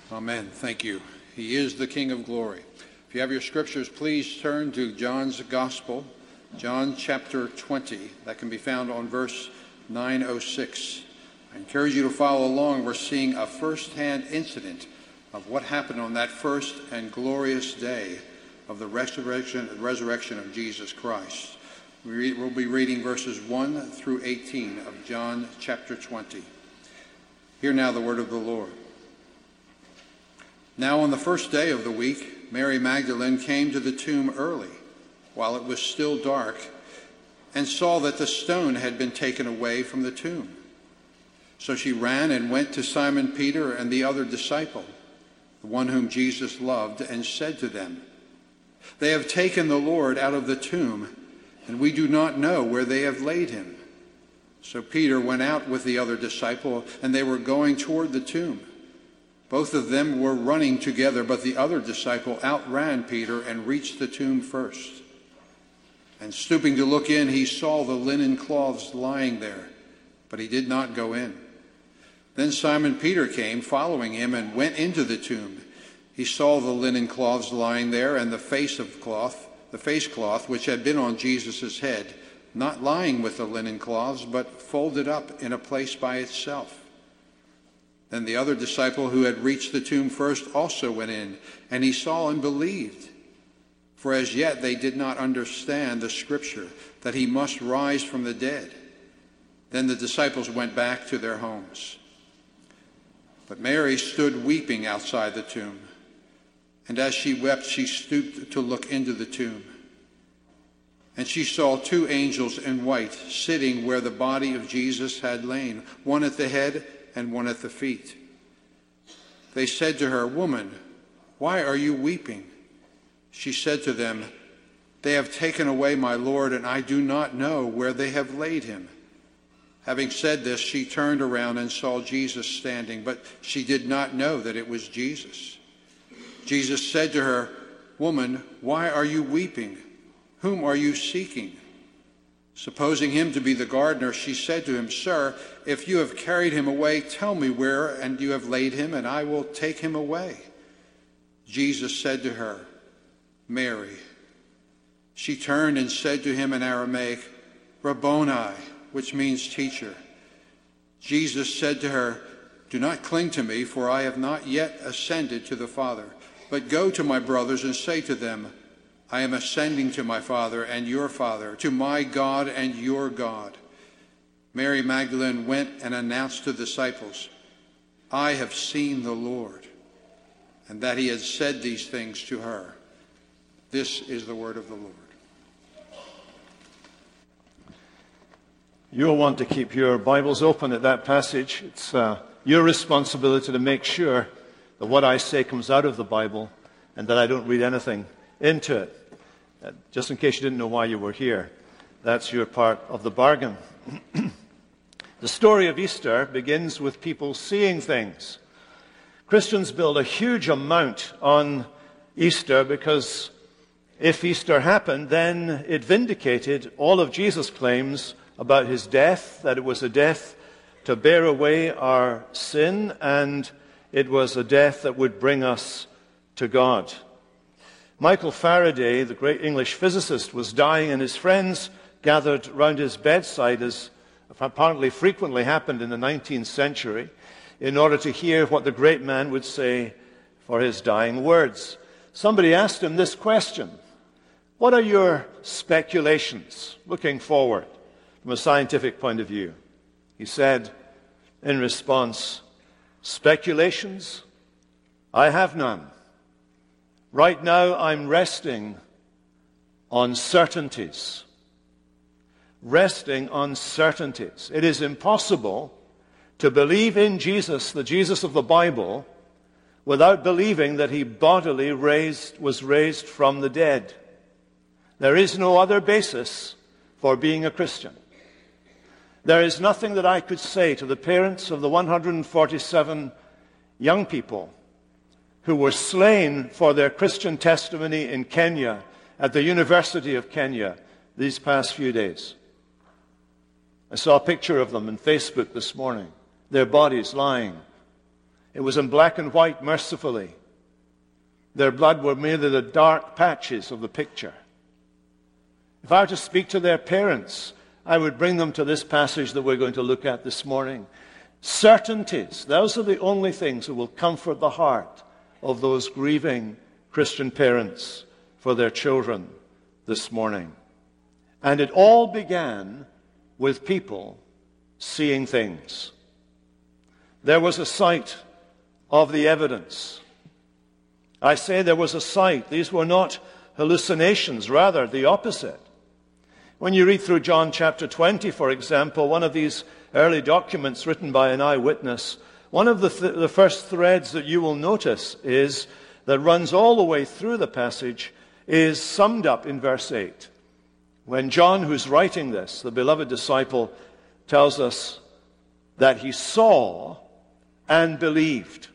Amen. Thank you. He is the King of glory. If you have your scriptures, please turn to John's Gospel, John chapter 20. That can be found on verse 906. I encourage you to follow along. We're seeing a first-hand incident of what happened on that first and glorious day of the resurrection of Jesus Christ. We'll be reading verses 1 through 18 of John chapter 20. Hear now the word of the Lord. Now on the first day of the week, Mary Magdalene came to the tomb early, while it was still dark, and saw that the stone had been taken away from the tomb. So she ran and went to Simon Peter and the other disciple, the one whom Jesus loved, and said to them, "They have taken the Lord out of the tomb, and we do not know where they have laid him." So Peter went out with the other disciple, and they were going toward the tomb. Both of them were running together, but the other disciple outran Peter and reached the tomb first. And stooping to look in, he saw the linen cloths lying there, but he did not go in. Then Simon Peter came, following him, and went into the tomb. He saw the linen cloths lying there, and the face cloth which had been on Jesus' head, not lying with the linen cloths, but folded up in a place by itself. Then the other disciple who had reached the tomb first also went in, and he saw and believed. For as yet they did not understand the scripture, that he must rise from the dead. Then the disciples went back to their homes. But Mary stood weeping outside the tomb. And as she wept, she stooped to look into the tomb. And she saw two angels in white sitting where the body of Jesus had lain, one at the head and one at the feet. They said to her, "Woman, why are you weeping?" She said to them, "They have taken away my Lord, and I do not know where they have laid him." Having said this, she turned around and saw Jesus standing, but she did not know that it was Jesus. Jesus said to her, "Woman, why are you weeping? Whom are you seeking?" Supposing him to be the gardener, she said to him, "Sir, if you have carried him away, tell me where and you have laid him, and I will take him away." Jesus said to her, "Mary." She turned and said to him in Aramaic, "Rabboni," which means teacher. Jesus said to her, "Do not cling to me, for I have not yet ascended to the Father. But go to my brothers and say to them, I am ascending to my Father and your Father, to my God and your God." Mary Magdalene went and announced to the disciples, "I have seen the Lord," and that he had said these things to her. This is the word of the Lord. You'll want to keep your Bibles open at that passage. It's your responsibility to make sure that what I say comes out of the Bible and that I don't read anything into it. Just in case you didn't know why you were here, that's your part of the bargain. The story of Easter begins with people seeing things. Christians build a huge amount on Easter because if Easter happened, then it vindicated all of Jesus' claims about his death, that it was a death to bear away our sin, and it was a death that would bring us to God. Michael Faraday, the great English physicist, was dying, and his friends gathered round his bedside, as apparently frequently happened in the 19th century, in order to hear what the great man would say for his dying words. Somebody asked him this question: "What are your speculations looking forward from a scientific point of view?" He said in response, "Speculations? I have none. Right now I'm resting on certainties." Resting on certainties. It is impossible to believe in Jesus, the Jesus of the Bible, without believing that he bodily was raised from the dead. There is no other basis for being a Christian. There is nothing that I could say to the parents of the 147 young people who were slain for their Christian testimony in Kenya, at the University of Kenya, these past few days. I saw a picture of them on Facebook this morning, their bodies lying It was in black and white, mercifully. Their blood were merely the dark patches of the picture. If I were to speak to their parents, I would bring them to this passage that we're going to look at this morning. Certainties. Those are the only things that will comfort the heart of those grieving Christian parents for their children this morning. And it all began with people seeing things. There was a sight of the evidence. I say there was a sight. These were not hallucinations, rather the opposite. When you read through John chapter 20, for example, one of these early documents written by an eyewitness, one of the first threads that you will notice is, that runs all the way through the passage, is summed up in verse 8. When John, who's writing this, the beloved disciple, tells us that he saw and believed.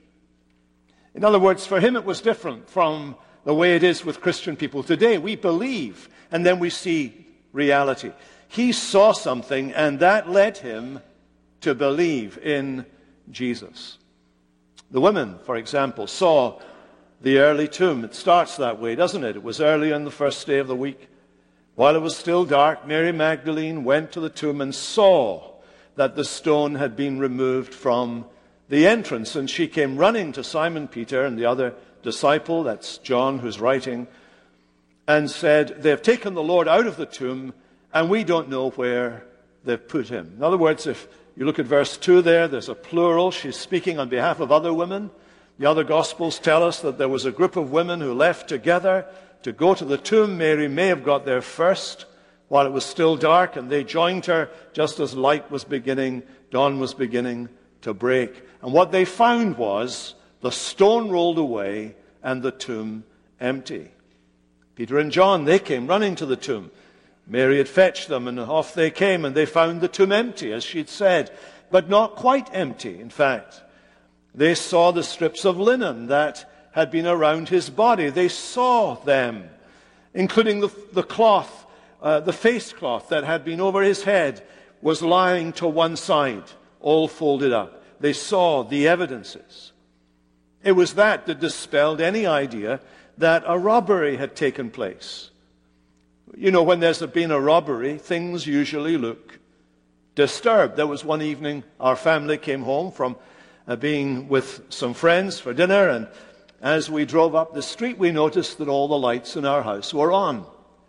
In other words, for him it was different from the way it is with Christian people today. We believe, and then we see reality. He saw something, and that led him to believe in Jesus. The women, for example, saw the early tomb. It starts that way, doesn't it? It was early on the first day of the week. While it was still dark, Mary Magdalene went to the tomb and saw that the stone had been removed from the entrance. And she came running to Simon Peter and the other disciple, that's John who's writing, and said, "They've taken the Lord out of the tomb, and we don't know where they've put him." In other words, if you look at verse 2 there's a plural. She's speaking on behalf of other women. The other Gospels tell us that there was a group of women who left together to go to the tomb. Mary may have got there first while it was still dark, and they joined her just as light was beginning, dawn was beginning to break. And what they found was the stone rolled away and the tomb empty. Peter and John, they came running to the tomb. Mary had fetched them, and off they came, and they found the tomb empty, as she'd said, but not quite empty. In fact, they saw the strips of linen that had been around his body. They saw them, including the cloth, the face cloth that had been over his head was lying to one side, all folded up. They saw the evidences. It was that dispelled any idea that a robbery had taken place. You know, when there's been a robbery, things usually look disturbed. There was one evening our family came home from being with some friends for dinner, and as we drove up the street, we noticed that all the lights in our house were on.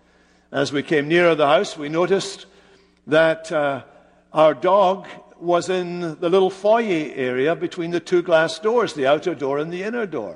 As we came nearer the house, we noticed that our dog was in the little foyer area between the two glass doors, the outer door and the inner door.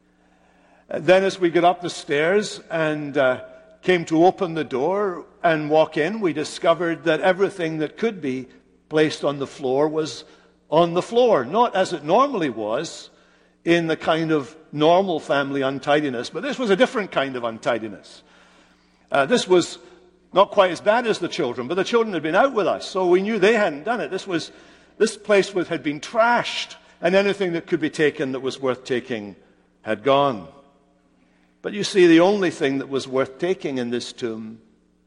Then as we got up the stairs and came to open the door and walk in, we discovered that everything that could be placed on the floor was on the floor, not as it normally was in the kind of normal family untidiness, but this was a different kind of untidiness. This was not quite as bad as the children, but the children had been out with us, so we knew they hadn't done it. This place had been trashed, and anything that could be taken that was worth taking had gone. But you see, the only thing that was worth taking in this tomb,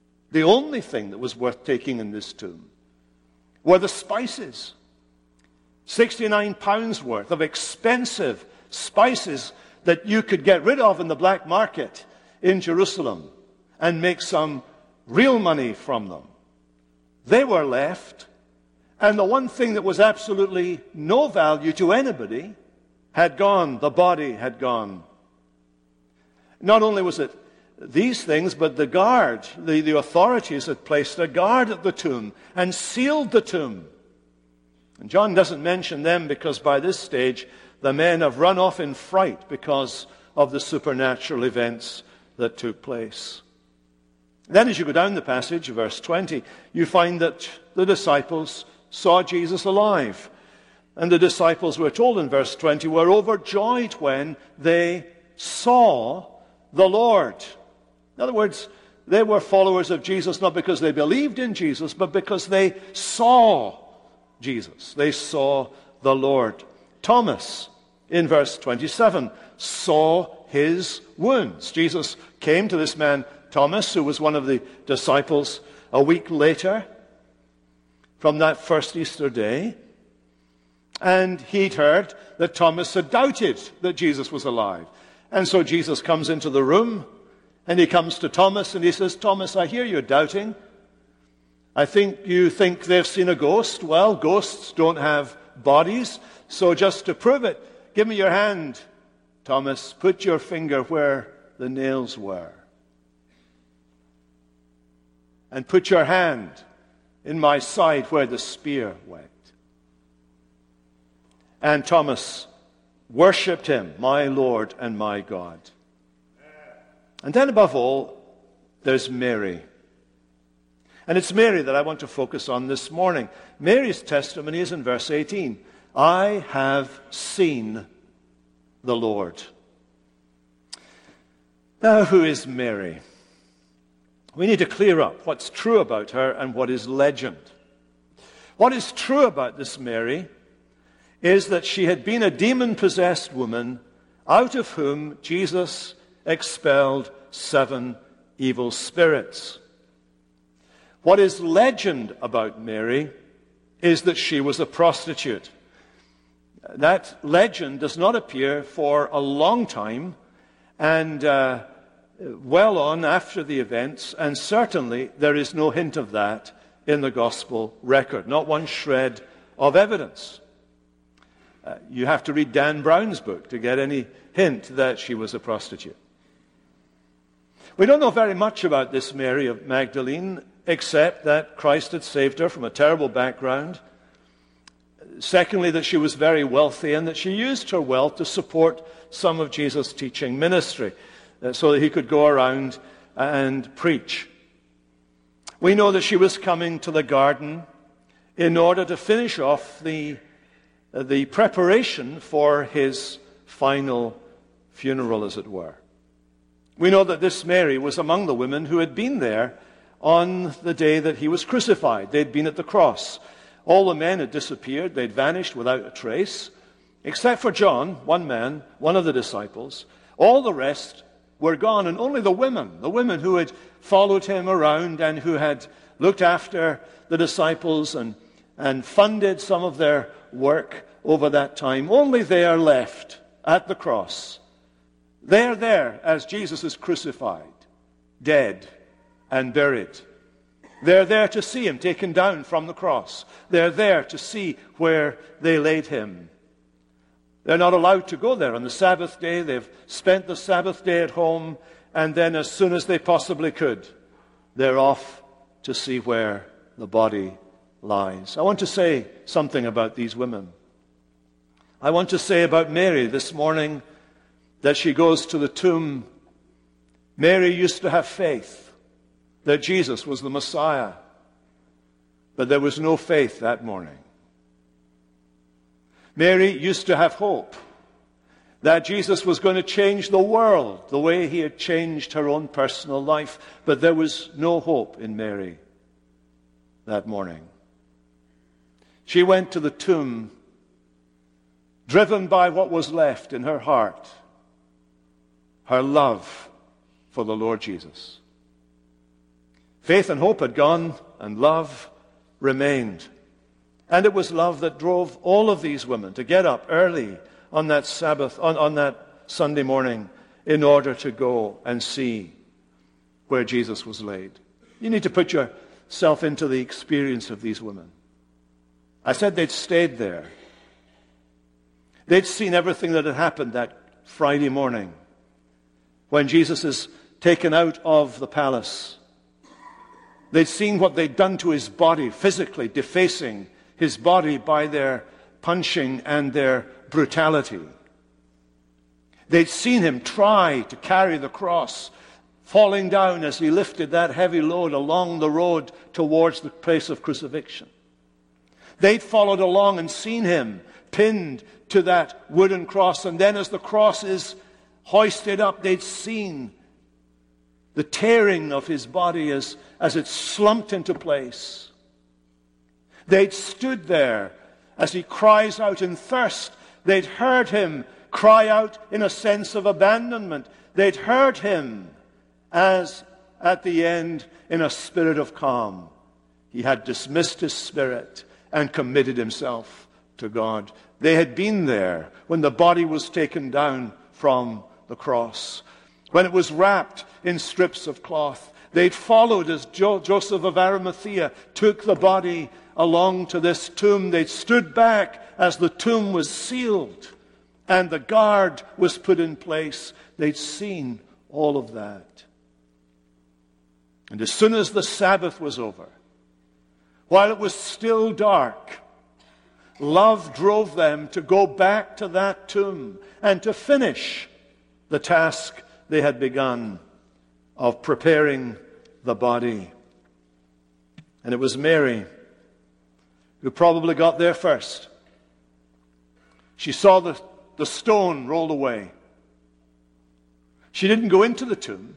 were the spices. 69 pounds worth of expensive spices that you could get rid of in the black market in Jerusalem and make some real money from them. They were left, and the one thing that was absolutely no value to anybody had gone. The body had gone. Not only was it these things, but the guard, the authorities had placed a guard at the tomb and sealed the tomb. And John doesn't mention them because by this stage the men have run off in fright because of the supernatural events that took place. Then as you go down the passage, verse 20, you find that the disciples saw Jesus alive. And the disciples, we're told in verse 20, were overjoyed when they saw the Lord. In other words, they were followers of Jesus not because they believed in Jesus, but because they saw Jesus. They saw the Lord. Thomas, in verse 27, saw his wounds. Jesus came to this man, Thomas, who was one of the disciples, a week later from that first Easter day. And he'd heard that Thomas had doubted that Jesus was alive. And so Jesus comes into the room, and he comes to Thomas, and he says, Thomas, I hear you're doubting. I think you think they've seen a ghost. Well, ghosts don't have bodies. So just to prove it, give me your hand, Thomas. Put your finger where the nails were. And put your hand in my side where the spear went. And Thomas worshipped him, my Lord and my God. And then above all, there's Mary. And it's Mary that I want to focus on this morning. Mary's testimony is in verse 18. I have seen the Lord. Now, who is Mary? We need to clear up what's true about her and what is legend. What is true about this Mary is that she had been a demon-possessed woman out of whom Jesus expelled 7 evil spirits. What is legend about Mary is that she was a prostitute. That legend does not appear for a long time, and well on after the events, and certainly there is no hint of that in the gospel record, not one shred of evidence. You have to read Dan Brown's book to get any hint that she was a prostitute. We don't know very much about this Mary of Magdalene, except that Christ had saved her from a terrible background. Secondly, that she was very wealthy and that she used her wealth to support some of Jesus' teaching ministry so that he could go around and preach. We know that she was coming to the garden in order to finish off the preparation for his final funeral, as it were. We know that this Mary was among the women who had been there on the day that he was crucified. They'd been at the cross. All the men had disappeared. They'd vanished without a trace, except for John, one man, one of the disciples. All the rest were gone, and only the women who had followed him around and who had looked after the disciples and funded some of their work over that time, only they are left at the cross. They're there as Jesus is crucified, dead and buried. They're there to see him taken down from the cross. They're there to see where they laid him. They're not allowed to go there on the Sabbath day. They've spent the Sabbath day at home, and then as soon as they possibly could, they're off to see where the body lies. I want to say something about these women. I want to say about Mary this morning that she goes to the tomb. Mary used to have faith that Jesus was the Messiah, but there was no faith that morning. Mary used to have hope that Jesus was going to change the world the way he had changed her own personal life, but there was no hope in Mary that morning. She went to the tomb driven by what was left in her heart, her love for the Lord Jesus. Faith and hope had gone, and love remained. And it was love that drove all of these women to get up early on that Sabbath, on that Sunday morning, in order to go and see where Jesus was laid. You need to put yourself into the experience of these women. I said they'd stayed there. They'd seen everything that had happened that Friday morning when Jesus is taken out of the palace. They'd seen what they'd done to his body, physically defacing his body by their punching and their brutality. They'd seen him try to carry the cross, falling down as he lifted that heavy load along the road towards the place of crucifixion. They'd followed along and seen him pinned to that wooden cross, and then as the cross is hoisted up, they'd seen the tearing of his body as it slumped into place. They'd stood there as he cries out in thirst. They'd heard him cry out in a sense of abandonment. They'd heard him as, at the end, in a spirit of calm, he had dismissed his spirit and committed himself to God. They had been there when the body was taken down from the cross, when it was wrapped in strips of cloth. They'd followed as Joseph of Arimathea took the body along to this tomb. They'd stood back as the tomb was sealed and the guard was put in place. They'd seen all of that. And as soon as the Sabbath was over, while it was still dark, love drove them to go back to that tomb and to finish the task they had begun of preparing the body. And it was Mary who probably got there first. She saw the stone rolled away. She didn't go into the tomb,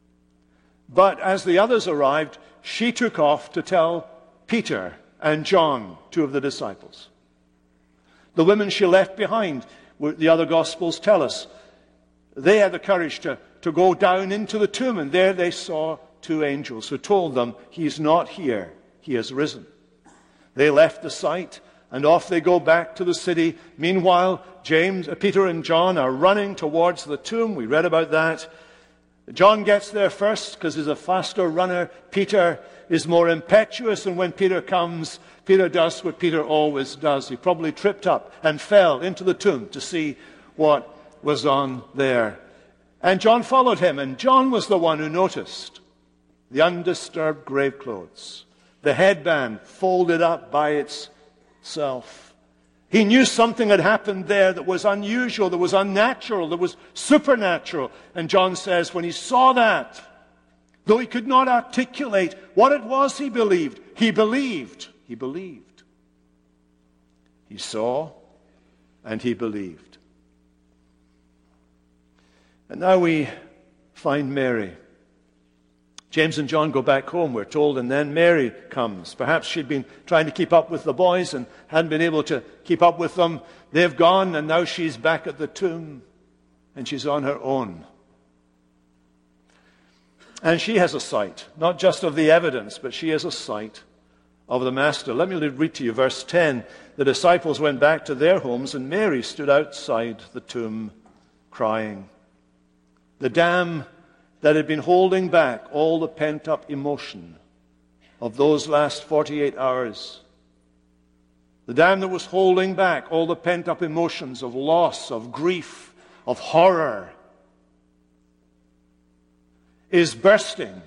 but as the others arrived, she took off to tell Peter and John, two of the disciples. The women she left behind, the other Gospels tell us, they had the courage to go down into the tomb, and there they saw two angels who told them, "He's not here, he has risen." They left the site, and off they go back to the city. Meanwhile, Peter and John are running towards the tomb. We read about that. John gets there first because he's a faster runner. Peter is more impetuous, and when Peter comes, Peter does what Peter always does. He probably tripped up and fell into the tomb to see what was on there. And John followed him, and John was the one who noticed the undisturbed grave clothes, the headband folded up by itself. He knew something had happened there that was unusual, that was unnatural, that was supernatural. And John says when he saw that, though he could not articulate what it was he believed, he believed. He believed. He saw and he believed. And now we find Mary. James and John go back home, we're told, and then Mary comes. Perhaps she'd been trying to keep up with the boys and hadn't been able to keep up with them. They've gone, and now she's back at the tomb, and she's on her own. And she has a sight, not just of the evidence, but she has a sight of the Master. Let me read to you verse 10. The disciples went back to their homes, and Mary stood outside the tomb crying. The dam that had been holding back all the pent-up emotion of those last 48 hours. The dam that was holding back all the pent-up emotions of loss, of grief, of horror, is bursting.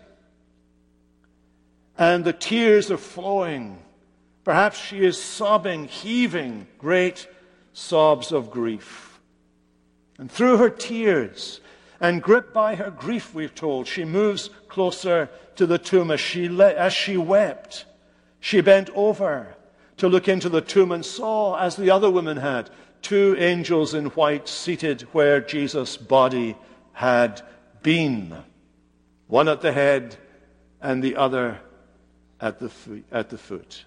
And the tears are flowing. Perhaps she is sobbing, heaving great sobs of grief. And through her tears, and gripped by her grief, we're told, she moves closer to the tomb. As she wept, she bent over to look into the tomb and saw, as the other women had, two angels in white seated where Jesus' body had been. One at the head and the other at the foot.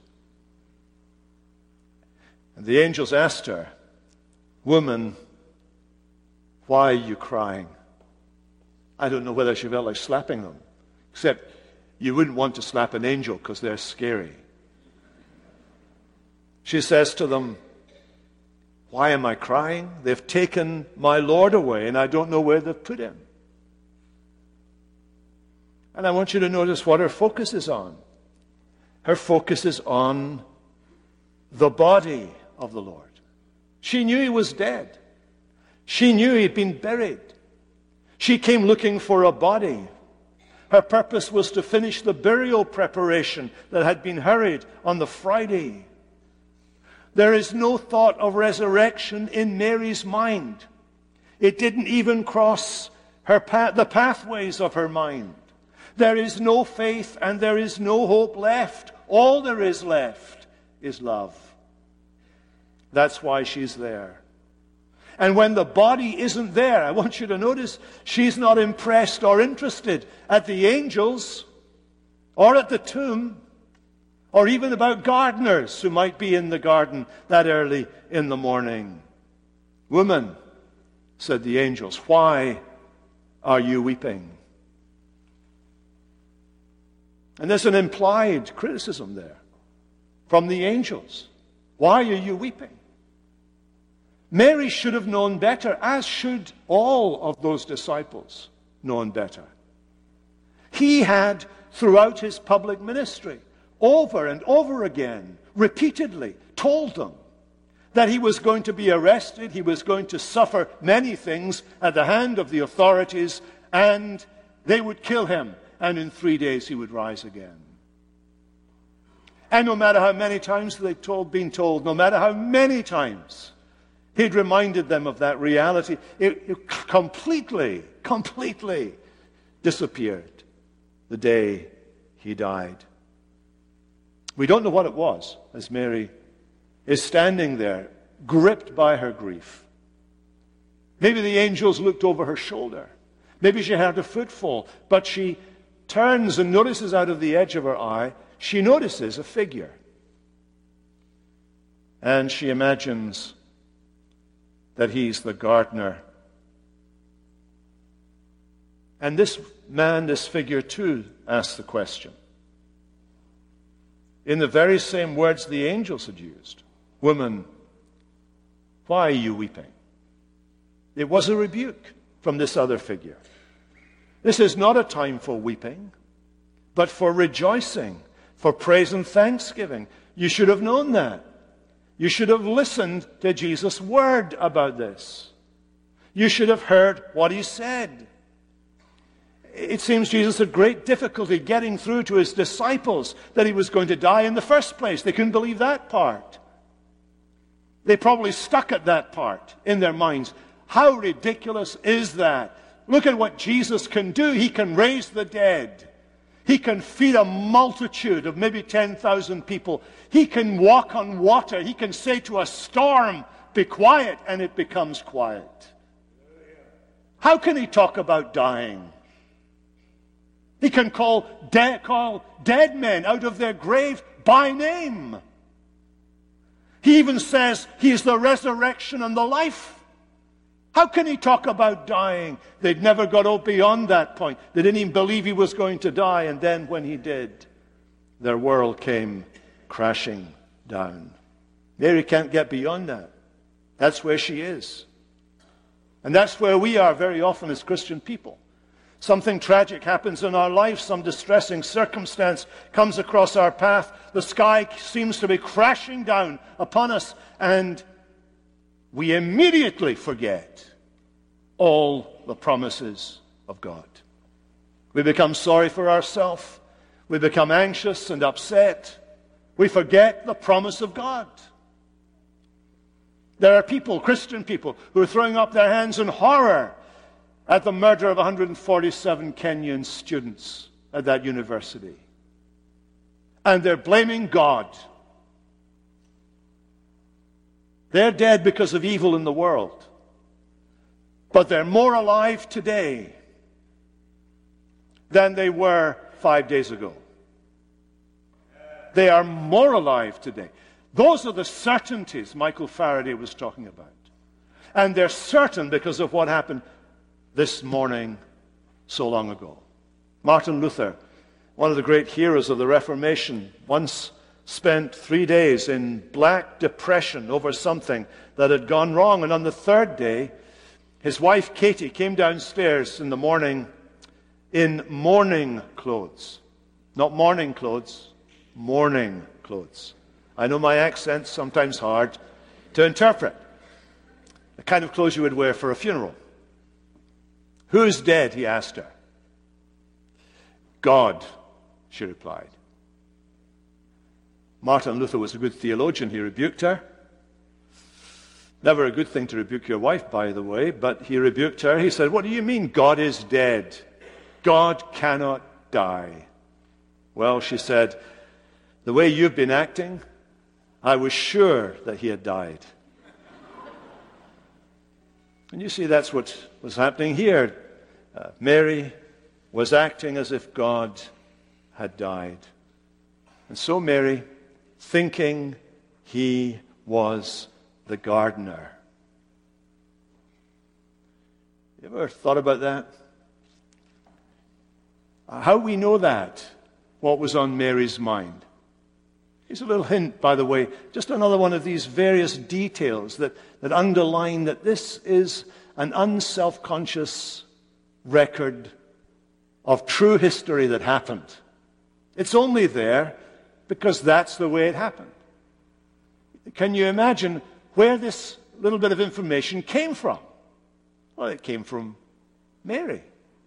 And the angels asked her, "Woman, why are you crying?" I don't know whether she felt like slapping them, except you wouldn't want to slap an angel because they're scary. She says to them, "Why am I crying? They've taken my Lord away, and I don't know where they've put him." And I want you to notice what her focus is on. Her focus is on the body of the Lord. She knew he was dead. She knew he'd been buried. She came looking for a body. Her purpose was to finish the burial preparation that had been hurried on the Friday. There is no thought of resurrection in Mary's mind. It didn't even cross the pathways of her mind. There is no faith and there is no hope left. All there is left is love. That's why she's there. And when the body isn't there, I want you to notice, she's not impressed or interested at the angels or at the tomb or even about gardeners who might be in the garden that early in the morning. "Woman," said the angels, "why are you weeping?" And there's an implied criticism there from the angels. Why are you weeping? Mary should have known better, as should all of those disciples known better. He had, throughout his public ministry, over and over again, repeatedly told them that he was going to be arrested, he was going to suffer many things at the hand of the authorities, and they would kill him, and in 3 days he would rise again. And no matter how many times they'd been told, no matter how many times he'd reminded them of that reality, it completely disappeared the day he died. We don't know what it was as Mary is standing there, gripped by her grief. Maybe the angels looked over her shoulder. Maybe she heard a footfall, but she turns and notices out of the edge of her eye, she notices a figure. And she imagines that he's the gardener. And this man, this figure too, asks the question, in the very same words the angels had used. Woman, why are you weeping? It was a rebuke from this other figure. This is not a time for weeping, but for rejoicing, for praise and thanksgiving. You should have known that. You should have listened to Jesus' word about this. You should have heard what he said. It seems Jesus had great difficulty getting through to his disciples that he was going to die in the first place. They couldn't believe that part. They probably stuck at that part in their minds. How ridiculous is that? Look at what Jesus can do. He can raise the dead. He can feed a multitude of maybe 10,000 people. He can walk on water. He can say to a storm, be quiet, and it becomes quiet. How can he talk about dying? He can call dead men out of their grave by name. He even says he is the resurrection and the life. How can he talk about dying? They'd never got beyond that point. They didn't even believe he was going to die. And then when he did, their world came crashing down. Mary can't get beyond that. That's where she is. And that's where we are very often as Christian people. Something tragic happens in our life, some distressing circumstance comes across our path. The sky seems to be crashing down upon us, and we immediately forget all the promises of God. We become sorry for ourselves. We become anxious and upset. We forget the promise of God. There are people, Christian people, who are throwing up their hands in horror at the murder of 147 Kenyan students at that university. And they're blaming God. They're dead because of evil in the world. But they're more alive today than they were 5 days ago. They are more alive today. Those are the certainties Michael Faraday was talking about. And they're certain because of what happened this morning so long ago. Martin Luther, one of the great heroes of the Reformation, once spent 3 days in black depression over something that had gone wrong. And on the third day, his wife Katie came downstairs in the morning in mourning clothes. Not morning clothes, mourning clothes. I know my accent's sometimes hard to interpret. The kind of clothes you would wear for a funeral. Who's dead? He asked her. God, she replied. Martin Luther was a good theologian. He rebuked her. Never a good thing to rebuke your wife, by the way, but he rebuked her. He said, what do you mean God is dead? God cannot die. Well, she said, the way you've been acting, I was sure that he had died. And you see, that's what was happening here. Mary was acting as if God had died. And so Mary, thinking he was the gardener. You ever thought about that? How we know that, what was on Mary's mind? Here's a little hint, by the way, just another one of these various details that underline that this is an unself-conscious record of true history that happened. It's only there because that's the way it happened. Can you imagine where this little bit of information came from? Well, it came from Mary.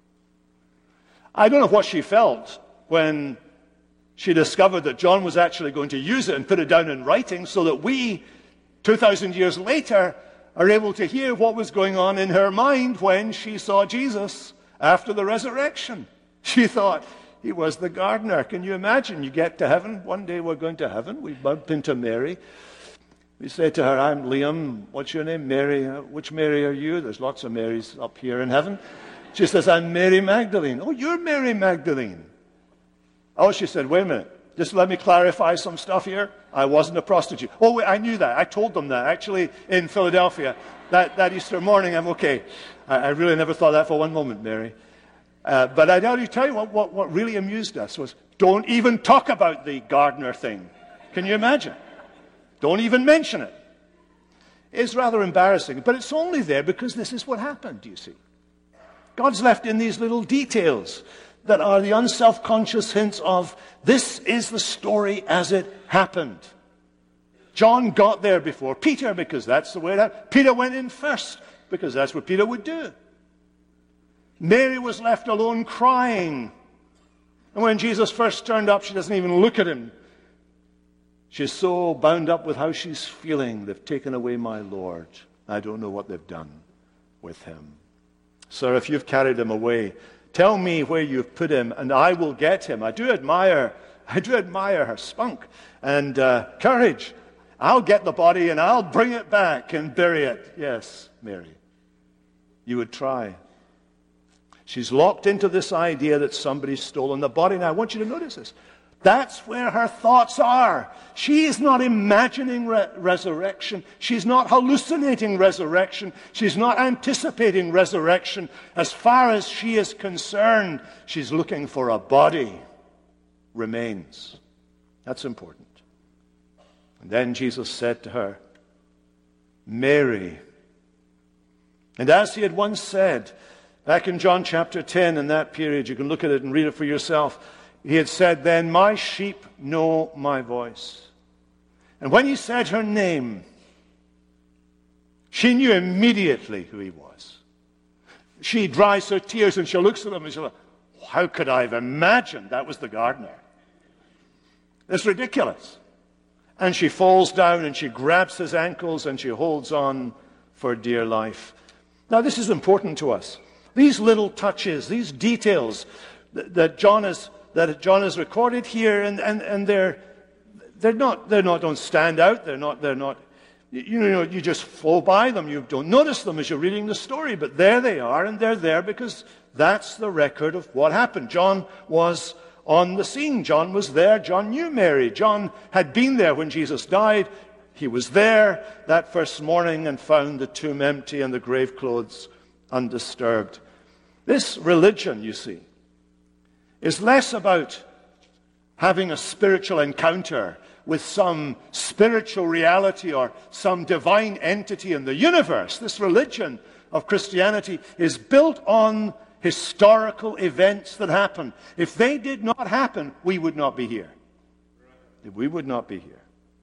I don't know what she felt when she discovered that John was actually going to use it and put it down in writing so that we, 2,000 years later, are able to hear what was going on in her mind when she saw Jesus after the resurrection. She thought he was the gardener. Can you imagine? You get to heaven. One day we're going to heaven. We bump into Mary. We say to her, I'm Liam. What's your name? Mary. Which Mary are you? There's lots of Marys up here in heaven. She says, I'm Mary Magdalene. Oh, you're Mary Magdalene. Oh, she said, wait a minute. Just let me clarify some stuff here. I wasn't a prostitute. Oh, wait, I knew that. I told them that, actually, in Philadelphia. That Easter morning, I'm okay. I really never thought that for one moment, Mary. But I tell you what really amused us was, don't even talk about the gardener thing. Can you imagine? Don't even mention it. It's rather embarrassing, but it's only there because this is what happened, you see. God's left in these little details that are the unself-conscious hints of this is the story as it happened. John got there before Peter because that's the way it happened. Peter went in first because that's what Peter would do. Mary was left alone crying. And when Jesus first turned up, she doesn't even look at him. She's so bound up with how she's feeling. They've taken away my Lord. I don't know what they've done with him. Sir, if you've carried him away, tell me where you've put him, and I will get him. I do admire her spunk and courage. I'll get the body and I'll bring it back and bury it. Yes, Mary, you would try. She's locked into this idea that somebody's stolen the body. Now, I want you to notice this. That's where her thoughts are. She is not imagining resurrection. She's not hallucinating resurrection. She's not anticipating resurrection. As far as she is concerned, she's looking for a body. Remains. That's important. And then Jesus said to her, Mary. And as he had once said, back in John chapter 10, in that period, you can look at it and read it for yourself. He had said then, my sheep know my voice. And when he said her name, she knew immediately who he was. She dries her tears and she looks at him and she's like, how could I have imagined that was the gardener? It's ridiculous. And she falls down and she grabs his ankles and she holds on for dear life. Now this is important to us. These little touches, these details that John has recorded here, and they don't stand out. They're not. You just flow by them. You don't notice them as you're reading the story, but there they are, and they're there because that's the record of what happened. John was on the scene. John was there. John knew Mary. John had been there when Jesus died. He was there that first morning and found the tomb empty and the grave clothes undisturbed. This religion, you see, is less about having a spiritual encounter with some spiritual reality or some divine entity in the universe. This religion of Christianity is built on historical events that happen. If they did not happen, we would not be here. We would not be here.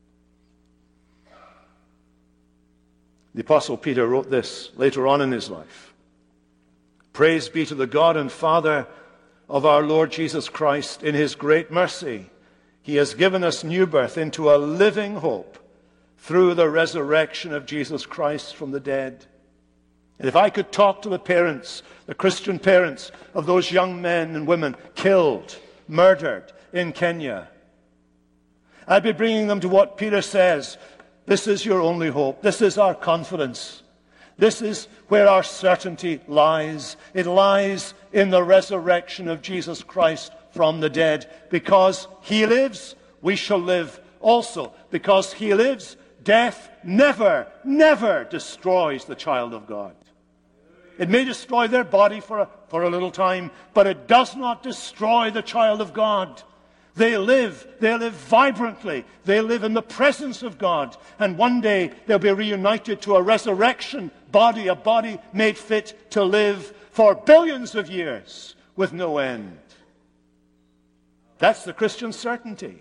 The Apostle Peter wrote this later on in his life. Praise be to the God and Father of our Lord Jesus Christ. In his great mercy, he has given us new birth into a living hope through the resurrection of Jesus Christ from the dead. And if I could talk to the parents, the Christian parents of those young men and women killed, murdered in Kenya, I'd be bringing them to what Peter says. This is your only hope. This is our confidence. This is where our certainty lies. It lies in the resurrection of Jesus Christ from the dead. Because he lives, we shall live also. Because he lives, death never, never destroys the child of God. It may destroy their body for a little time, but it does not destroy the child of God. They live vibrantly. They live in the presence of God. And one day they'll be reunited to a resurrection body, a body made fit to live for billions of years with no end. That's the Christian certainty.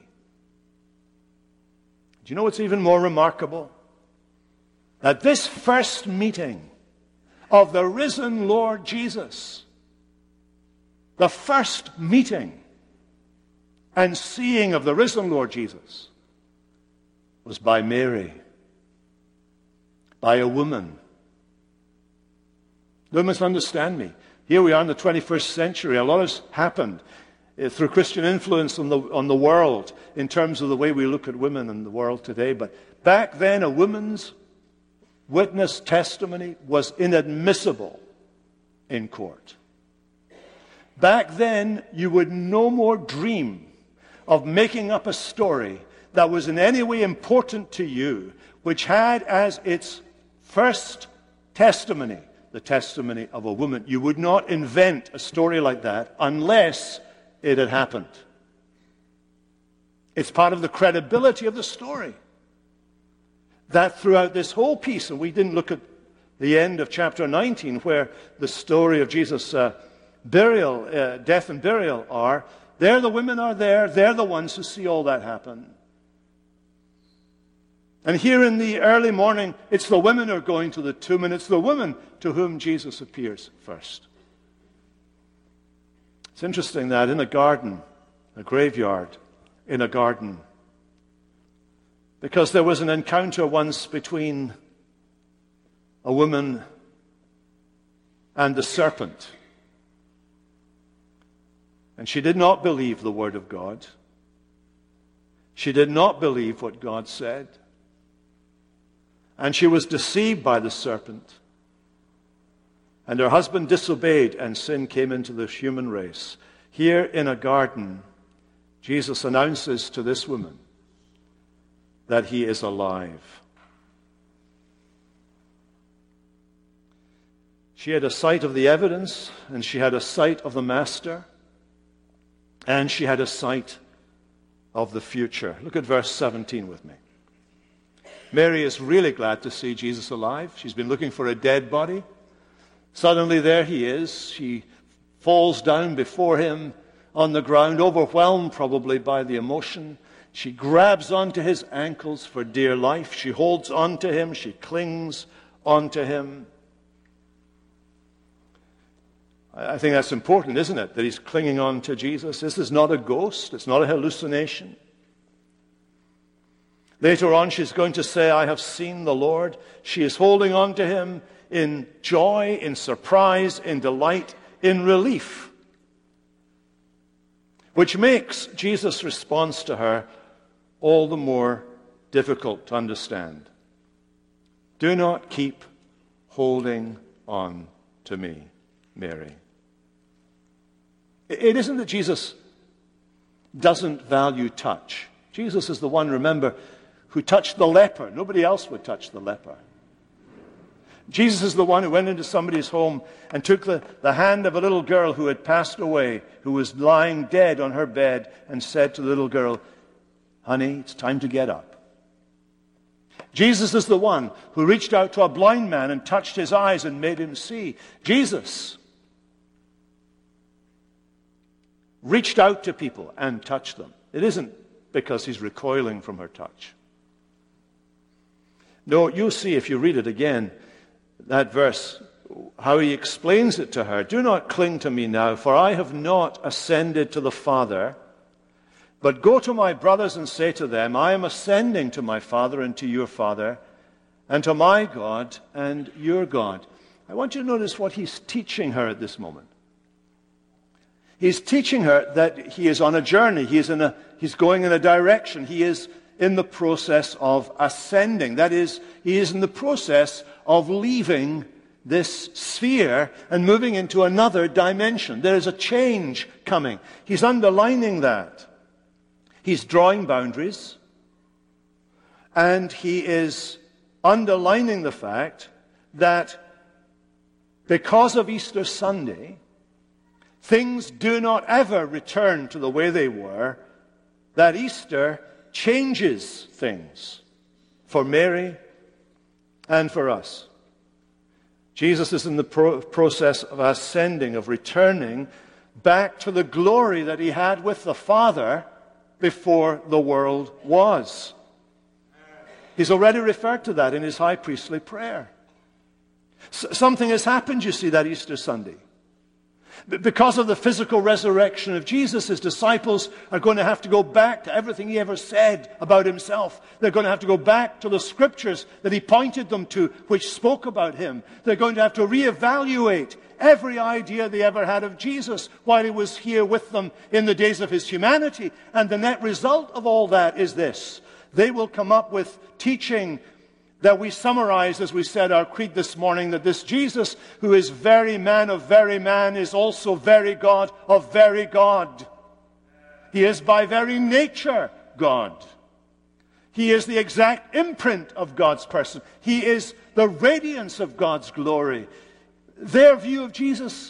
Do you know what's even more remarkable? That this first meeting of the risen Lord Jesus, the first meeting and seeing of the risen Lord Jesus, was by Mary, by a woman. You must understand me. Here we are in the 21st century. A lot has happened through Christian influence on the world in terms of the way we look at women in the world today. But back then, a woman's witness testimony was inadmissible in court. Back then, you would no more dream of making up a story that was in any way important to you, which had as its first testimony the testimony of a woman. You would not invent a story like that unless it had happened. It's part of the credibility of the story. That throughout this whole piece, and we didn't look at the end of chapter 19 where the story of Jesus' death and burial are, there the women are there, they're the ones who see all that happen. And here in the early morning, it's the women who are going to the tomb, and it's the women to whom Jesus appears first. It's interesting that in a garden, a graveyard in a garden, because there was an encounter once between a woman and the serpent. And she did not believe the word of God. She did not believe what God said. And she was deceived by the serpent. And her husband disobeyed, and sin came into the human race. Here in a garden, Jesus announces to this woman that he is alive. She had a sight of the evidence, and she had a sight of the Master, and she had a sight of the future. Look at verse 17 with me. Mary is really glad to see Jesus alive. She's been looking for a dead body. Suddenly there he is. She falls down before him on the ground, overwhelmed probably by the emotion. She grabs onto his ankles for dear life. She holds onto him. She clings onto him. I think that's important, isn't it? That he's clinging on to Jesus. This is not a ghost. It's not a hallucination. Later on, she's going to say, I have seen the Lord. She is holding on to him in joy, in surprise, in delight, in relief, which makes Jesus' response to her all the more difficult to understand. Do not keep holding on to me, Mary. It isn't that Jesus doesn't value touch. Jesus is the one, remember, who touched the leper. Nobody else would touch the leper. Jesus is the one who went into somebody's home and took the hand of a little girl who had passed away, who was lying dead on her bed, and said to the little girl, honey, it's time to get up. Jesus is the one who reached out to a blind man and touched his eyes and made him see. Jesus reached out to people and touched them. It isn't because he's recoiling from her touch. No, you'll see if you read it again, that verse, how he explains it to her. Do not cling to me now, for I have not ascended to the Father, but go to my brothers and say to them, I am ascending to my Father and to your Father, and to my God and your God. I want you to notice what he's teaching her at this moment. He's teaching her that he is on a journey. He's going in a direction. He is in the process of ascending. That is, he is in the process of leaving this sphere and moving into another dimension. There is a change coming. He's underlining that. He's drawing boundaries, and he is underlining the fact that because of Easter Sunday, things do not ever return to the way they were that Easter changes things for Mary and for us. Jesus is in the process of ascending, of returning back to the glory that he had with the Father before the world was. He's already referred to that in his high priestly prayer. Something has happened, you see, that Easter Sunday. Because of the physical resurrection of Jesus, his disciples are going to have to go back to everything he ever said about himself. They're going to have to go back to the scriptures that he pointed them to, which spoke about him. They're going to have to reevaluate every idea they ever had of Jesus while he was here with them in the days of his humanity. And the net result of all that is this: they will come up with teaching that we summarize, as we said our creed this morning, that this Jesus, who is very man of very man, is also very God of very God. He is by very nature God. He is the exact imprint of God's person. He is the radiance of God's glory. Their view of Jesus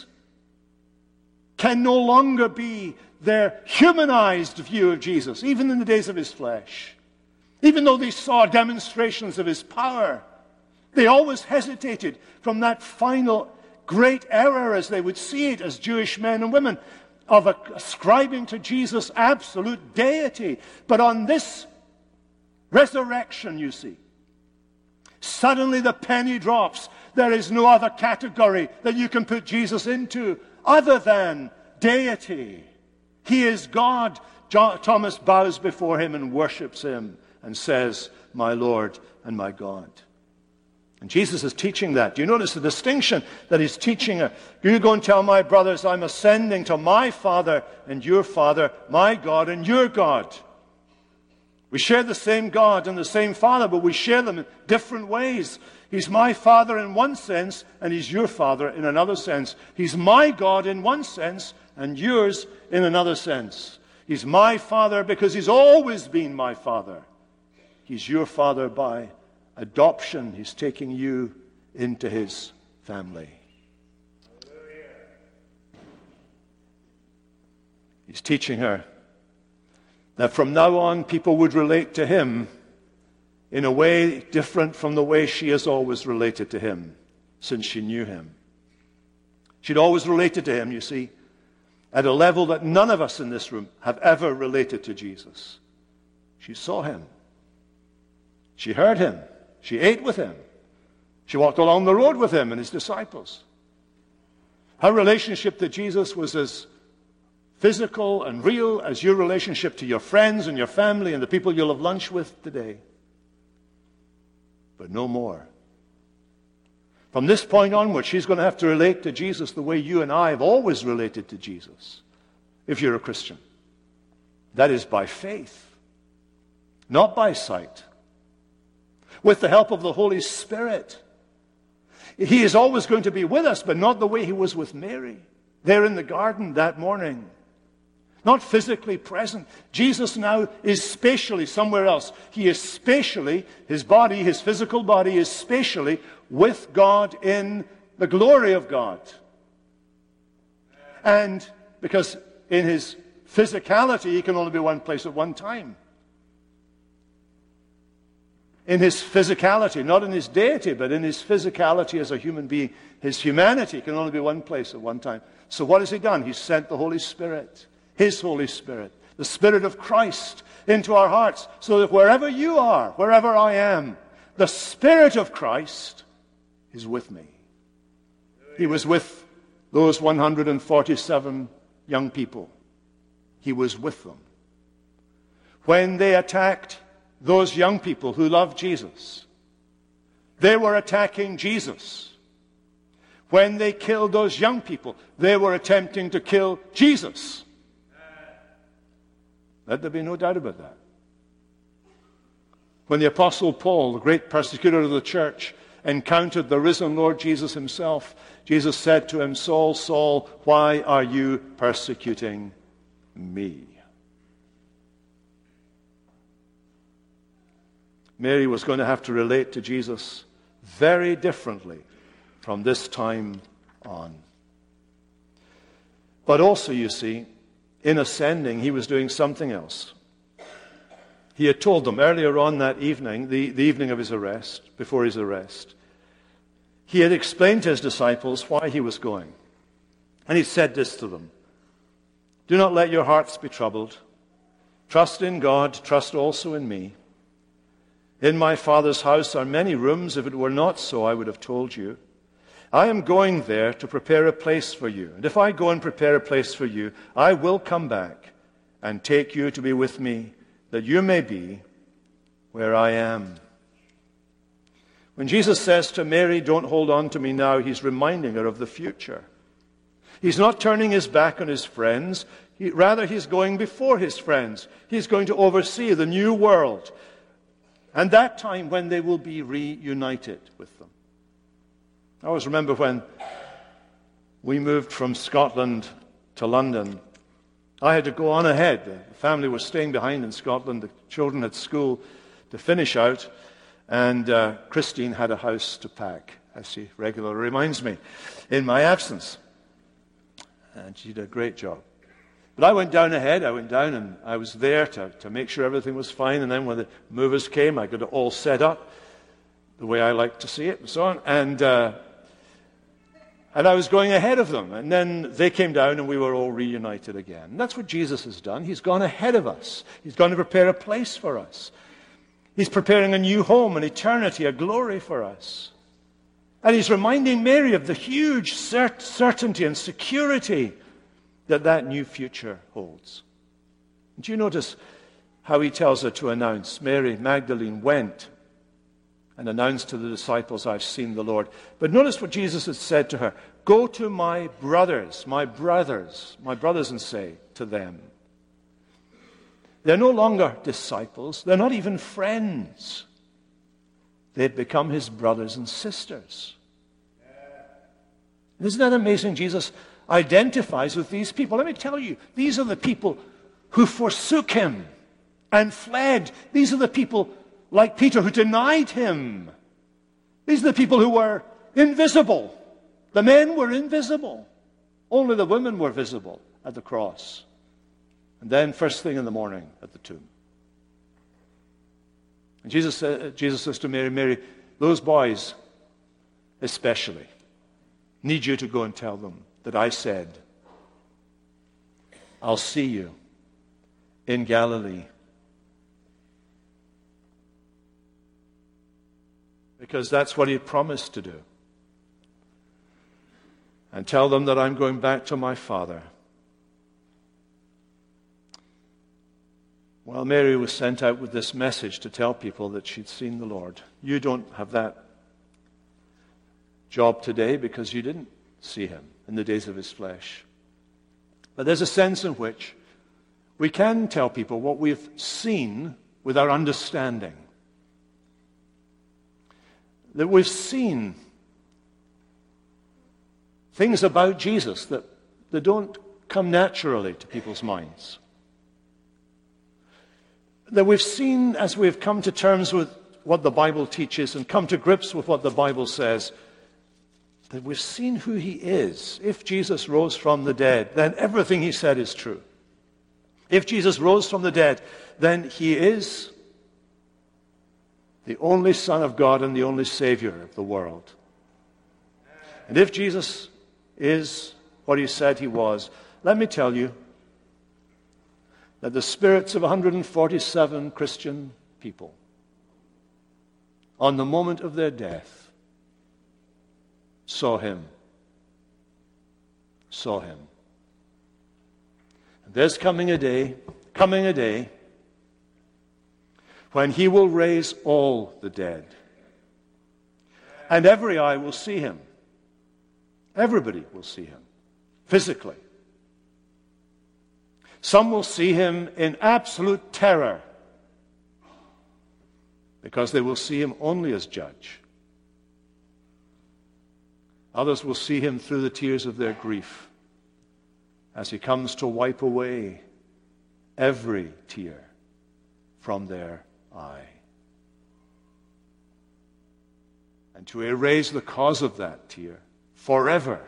can no longer be their humanized view of Jesus, even in the days of his flesh. Even though they saw demonstrations of his power, they always hesitated from that final great error, as they would see it as Jewish men and women, of ascribing to Jesus absolute deity. But on this resurrection, you see, suddenly the penny drops. There is no other category that you can put Jesus into other than deity. He is God. Thomas bows before him and worships him and says, "My Lord and my God." And Jesus is teaching that. Do you notice the distinction that he's teaching? You go and tell my brothers I'm ascending to my Father and your Father, my God and your God. We share the same God and the same Father, but we share them in different ways. He's my Father in one sense, and he's your Father in another sense. He's my God in one sense, and yours in another sense. He's my Father because he's always been my Father. He's your Father by adoption. He's taking you into his family. He's teaching her that from now on people would relate to him in a way different from the way she has always related to him since she knew him. She'd always related to him, you see, at a level that none of us in this room have ever related to Jesus. She saw him. She heard him. She ate with him. She walked along the road with him and his disciples. Her relationship to Jesus was as physical and real as your relationship to your friends and your family and the people you'll have lunch with today. But no more. From this point onward, she's going to have to relate to Jesus the way you and I have always related to Jesus, if you're a Christian. That is by faith, not by sight. With the help of the Holy Spirit. He is always going to be with us, but not the way he was with Mary, there in the garden that morning. Not physically present. Jesus now is spatially somewhere else. He is spatially, his body, his physical body is spatially with God in the glory of God. And because in his physicality, he can only be one place at one time. In his physicality, not in his deity, but in his physicality as a human being, his humanity can only be one place at one time. So what has he done? He's sent the Holy Spirit, his Holy Spirit, the Spirit of Christ into our hearts, so that wherever you are, wherever I am, the Spirit of Christ is with me. He was with those 147 young people. He was with them. When they attacked those young people who loved Jesus, they were attacking Jesus. When they killed those young people, they were attempting to kill Jesus. Let there be no doubt about that. When the Apostle Paul, the great persecutor of the church, encountered the risen Lord Jesus himself, Jesus said to him, "Saul, Saul, why are you persecuting me?" Mary was going to have to relate to Jesus very differently from this time on. But also, you see, in ascending, he was doing something else. He had told them earlier on that evening, the evening of his arrest, before his arrest, he had explained to his disciples why he was going. And he said this to them: "Do not let your hearts be troubled. Trust in God, trust also in me. In my Father's house are many rooms. If it were not so, I would have told you. I am going there to prepare a place for you. And if I go and prepare a place for you, I will come back and take you to be with me, that you may be where I am." When Jesus says to Mary, "Don't hold on to me now," he's reminding her of the future. He's not turning his back on his friends. Rather, he's going before his friends. He's going to oversee the new world, and that time when they will be reunited with them. I always remember when we moved from Scotland to London, I had to go on ahead. The family was staying behind in Scotland. The children had school to finish out, and Christine had a house to pack, as she regularly reminds me, in my absence. And she did a great job. But I went down ahead. I went down and I was there to make sure everything was fine. And then when the movers came, I got it all set up the way I like to see it and so on. And I was going ahead of them. And then they came down and we were all reunited again. And that's what Jesus has done. He's gone ahead of us. He's gone to prepare a place for us. He's preparing a new home, an eternity, a glory for us. And he's reminding Mary of the huge certainty and security that new future holds. Do you notice how he tells her to announce? Mary Magdalene went and announced to the disciples, "I've seen the Lord." But notice what Jesus had said to her: "Go to my brothers, and say to them." They're no longer disciples. They're not even friends. They've become his brothers and sisters. Isn't that amazing? Jesus identifies with these people. Let me tell you, these are the people who forsook him and fled. These are the people like Peter who denied him. These are the people who were invisible. The men were invisible. Only the women were visible at the cross. And then first thing in the morning at the tomb. And Jesus says to Mary, "Mary, those boys especially need you to go and tell them that I said, I'll see you in Galilee." Because that's what he promised to do. And tell them that I'm going back to my Father. Well, Mary was sent out with this message to tell people that she'd seen the Lord. You don't have that job today because you didn't see him in the days of his flesh. But there's a sense in which we can tell people what we've seen with our understanding. That we've seen things about Jesus that don't come naturally to people's minds. That we've seen, as we've come to terms with what the Bible teaches and come to grips with what the Bible says, that we've seen who he is. If Jesus rose from the dead, then everything he said is true. If Jesus rose from the dead, then he is the only Son of God and the only Savior of the world. And if Jesus is what he said he was, let me tell you that the spirits of 147 Christian people, on the moment of their death, saw him. And there's coming a day, when he will raise all the dead. And every eye will see him. Everybody will see him, physically. Some will see him in absolute terror, because they will see him only as judge. Others will see him through the tears of their grief, as he comes to wipe away every tear from their eye, and to erase the cause of that tear forever.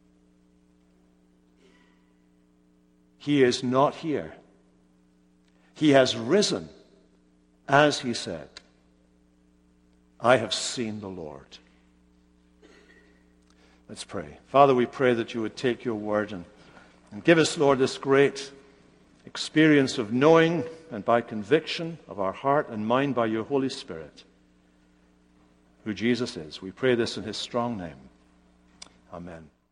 He is not here. He has risen, as he said. I have seen the Lord. Let's pray. Father, we pray that you would take your word and give us, Lord, this great experience of knowing and by conviction of our heart and mind by your Holy Spirit who Jesus is. We pray this in his strong name. Amen.